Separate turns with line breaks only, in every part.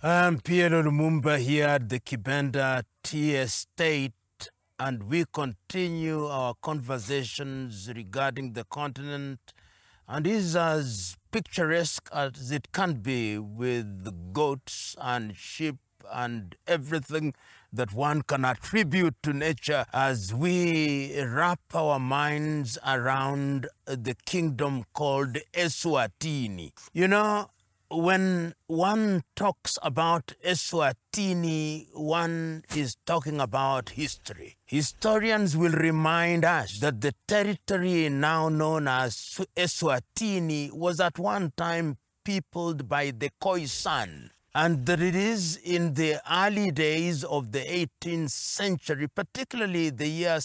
I'm Pierre Lumumba here at the Kibenda Tea Estate, and we continue our conversations regarding the continent, and is as picturesque as it can be, with goats and sheep and everything that one can attribute to nature, as we wrap our minds around the kingdom called Eswatini. You know, when one talks about Eswatini, one is talking about history. Historians will remind us that the territory now known as Eswatini was at one time peopled by the Khoisan, and that it is in the early days of the 18th century, particularly the year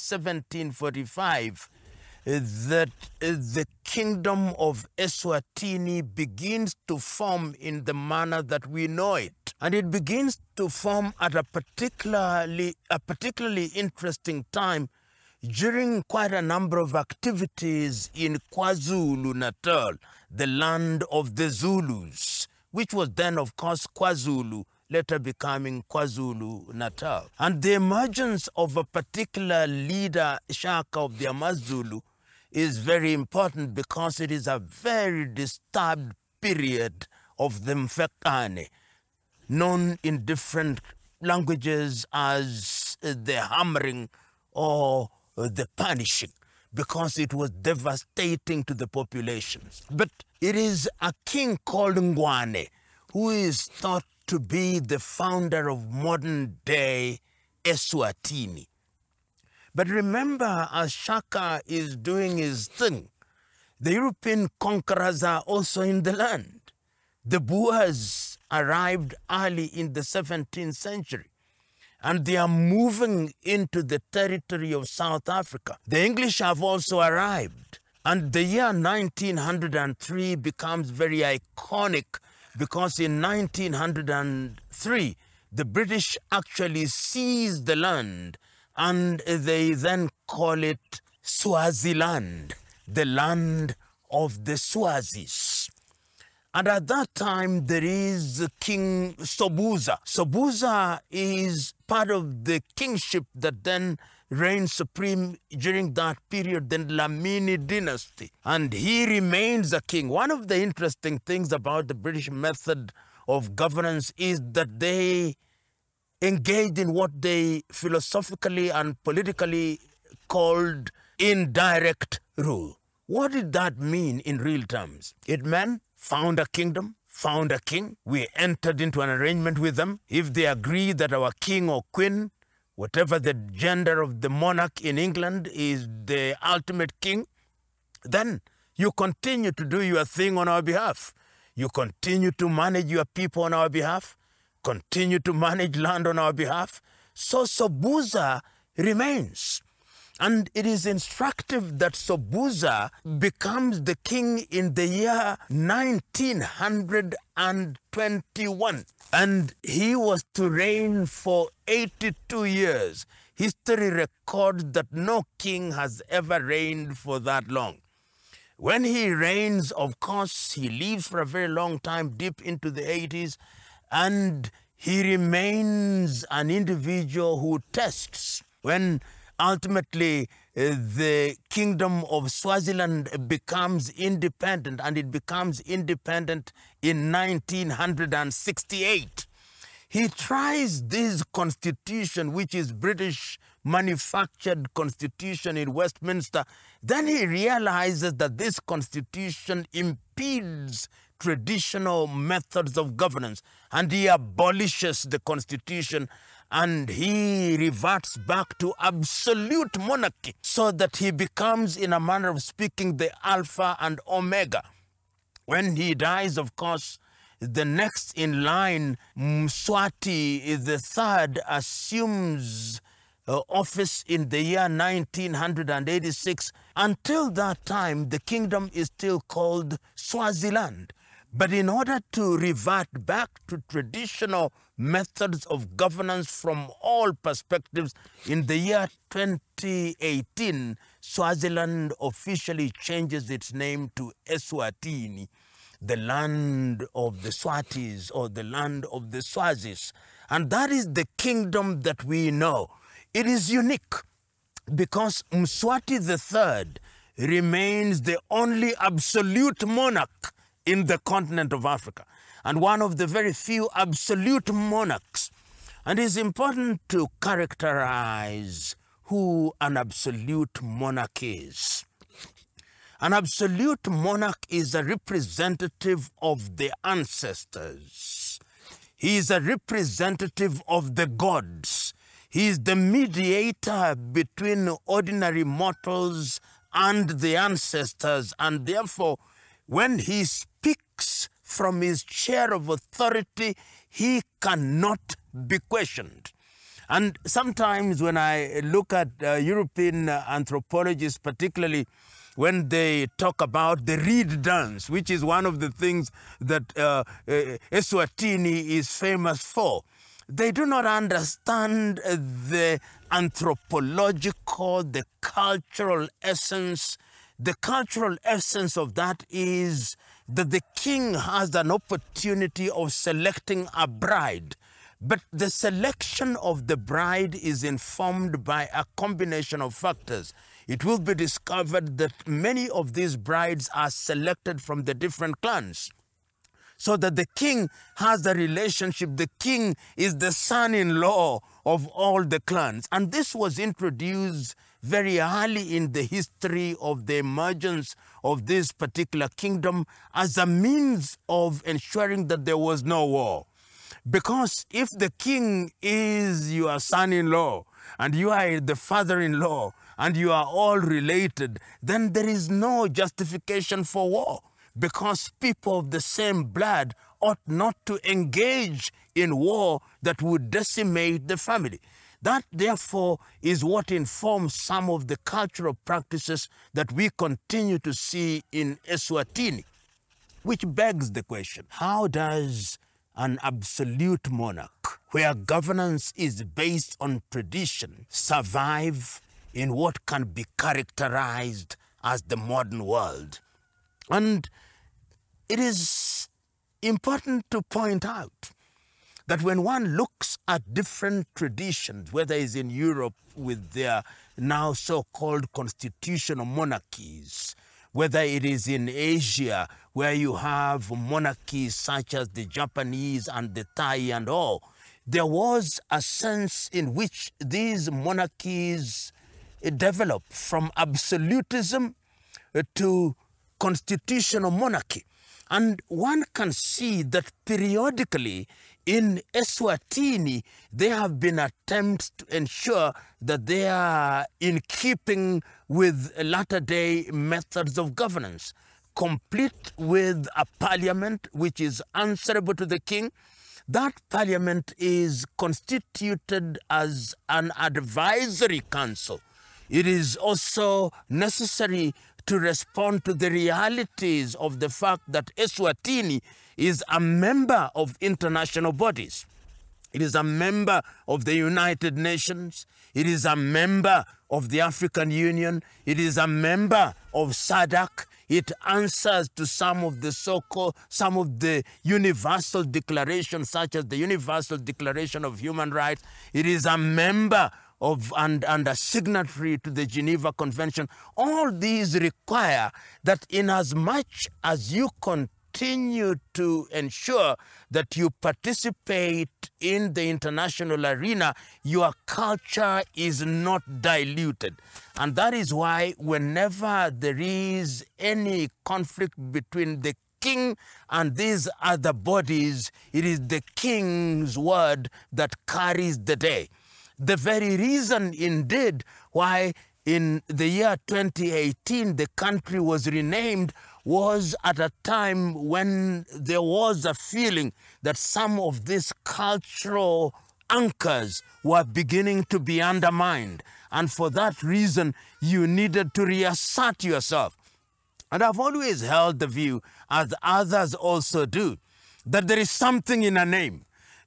1745, that the kingdom of Eswatini begins to form in the manner that we know it. And it begins to form at a particularly interesting time during quite a number of activities in KwaZulu-Natal, the land of the Zulus, which was then, of course, KwaZulu, later becoming KwaZulu-Natal. And the emergence of a particular leader, Shaka of the Amazulu, is very important because it is a very disturbed period of the Mfekane, known in different languages as the hammering or the punishing, because it was devastating to the populations. But it is a king called Ngwane who is thought to be the founder of modern-day Eswatini. But remember, as Shaka is doing his thing, the European conquerors are also in the land. The Boers arrived early in the 17th century, and they are moving into the territory of South Africa. The English have also arrived, and the year 1903 becomes very iconic because in 1903, the British actually seized the land, and they then call it Swaziland, the land of the Swazis. And at that time, there is King Sobhuza. Sobhuza is part of the kingship that then reigned supreme during that period, the Dlamini dynasty. And he remains a king. One of the interesting things about the British method of governance is that they engaged in what they philosophically and politically called indirect rule. What did that mean in real terms? It meant found a kingdom, found a king. We entered into an arrangement with them. If they agree that our king or queen, whatever the gender of the monarch in England, is the ultimate king, then you continue to do your thing on our behalf. You continue to manage your people on our behalf, continue to manage land on our behalf. So Sobhuza remains. And it is instructive that Sobhuza becomes the king in the year 1921. And he was to reign for 82 years. History records that no king has ever reigned for that long. When he reigns, of course, he lives for a very long time, deep into the 80s, and he remains an individual who tests. When ultimately the kingdom of Swaziland becomes independent, and it becomes independent in 1968, he tries this constitution, which is British manufactured constitution in Westminster. Then he realizes that this constitution impedes traditional methods of governance, and he abolishes the constitution, and he reverts back to absolute monarchy, so that he becomes, in a manner of speaking, the Alpha and Omega. When he dies, of course, the next in line, Mswati III, assumes office in the year 1986. Until that time, the kingdom is still called Swaziland. But in order to revert back to traditional methods of governance from all perspectives, in the year 2018, Swaziland officially changes its name to Eswatini. the land of the Swatis or the land of the Swazis. And that is the kingdom that we know. It is unique because Mswati III remains the only absolute monarch in the continent of Africa and one of the very few absolute monarchs. And it's important to characterize who an absolute monarch is. An absolute monarch is a representative of the ancestors. He is a representative of the gods. He is the mediator between ordinary mortals and the ancestors, and therefore, when he speaks from his chair of authority, he cannot be questioned. And sometimes when I look at European anthropologists, particularly when they talk about the reed dance, which is one of the things that Eswatini is famous for, they do not understand the anthropological, the cultural essence. The cultural essence of that is that the king has an opportunity of selecting a bride. But the selection of the bride is informed by a combination of factors. It will be discovered that many of these brides are selected from the different clans, so that the king has a relationship. The king is the son-in-law of all the clans. And this was introduced very early in the history of the emergence of this particular kingdom as a means of ensuring that there was no war. Because if the king is your son-in-law and you are the father-in-law and you are all related, then there is no justification for war, because people of the same blood ought not to engage in war that would decimate the family. That, therefore, is what informs some of the cultural practices that we continue to see in Eswatini, which begs the question, how does an absolute monarch, where governance is based on tradition, survive in what can be characterized as the modern world? And it is important to point out that when one looks at different traditions, whether it's in Europe with their now so-called constitutional monarchies, whether it is in Asia where you have monarchies such as the Japanese and the Thai and all, there was a sense in which these monarchies developed from absolutism to constitutional monarchy. And one can see that periodically in Eswatini, there have been attempts to ensure that they are in keeping with latter-day methods of governance, complete with a parliament which is answerable to the king. That parliament is constituted as an advisory council. It is also necessary to respond to the realities of the fact that Eswatini is a member of international bodies. It is a member of the United Nations. It is a member of the African Union. It is a member of SADC. It answers to some of the universal declarations, such as the Universal Declaration of Human Rights. It is a member of and a signatory to the Geneva Convention. All these require that inasmuch as you continue to ensure that you participate in the international arena, your culture is not diluted. And that is why whenever there is any conflict between the king and these other bodies, it is the king's word that carries the day. The very reason, indeed, why in the year 2018 the country was renamed was at a time when there was a feeling that some of these cultural anchors were beginning to be undermined. And for that reason, you needed to reassert yourself. And I've always held the view, as others also do, that there is something in a name.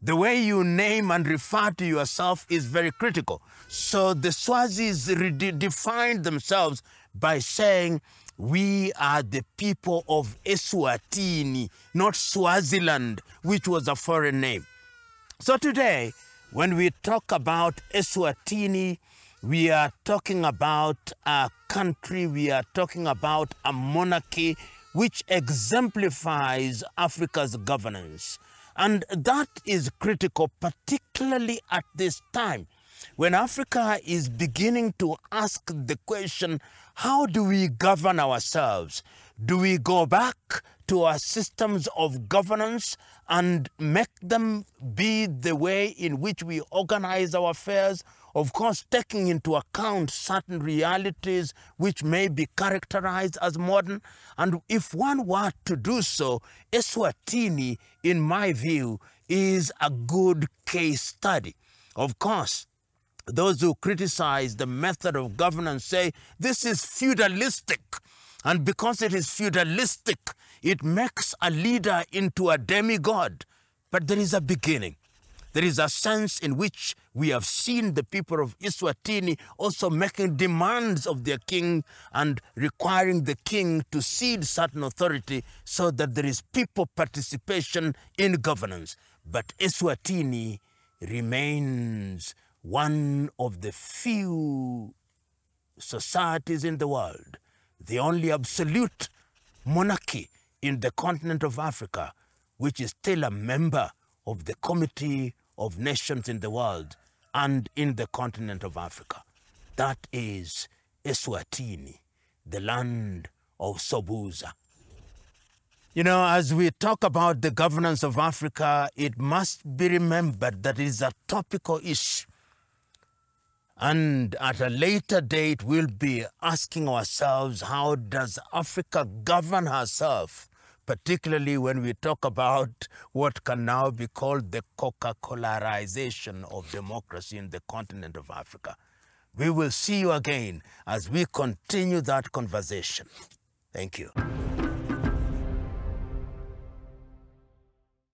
The way you name and refer to yourself is very critical. So the Swazis defined themselves by saying, we are the people of Eswatini, not Swaziland, which was a foreign name. So today, when we talk about Eswatini, we are talking about a country, we are talking about a monarchy which exemplifies Africa's governance. And that is critical, particularly at this time, when Africa is beginning to ask the question, how do we govern ourselves? Do we go back to our systems of governance and make them be the way in which we organize our affairs? Of course, taking into account certain realities which may be characterized as modern. And if one were to do so, Eswatini, in my view, is a good case study. Of course, those who criticize the method of governance say this is feudalistic. And because it is feudalistic, it makes a leader into a demigod. But there is a beginning. There is a sense in which we have seen the people of Eswatini also making demands of their king and requiring the king to cede certain authority so that there is people participation in governance. But Eswatini remains one of the few societies in the world, the only absolute monarchy in the continent of Africa, which is still a member of the Committee of Nations in the world and in the continent of Africa. That is Eswatini, the land of Sobhuza. You know, as we talk about the governance of Africa, it must be remembered that it is a topical issue. And at a later date, we'll be asking ourselves, how does Africa govern herself? Particularly when we talk about what can now be called the Coca-Colaization of democracy in the continent of Africa. We will see you again as we continue that conversation. Thank you.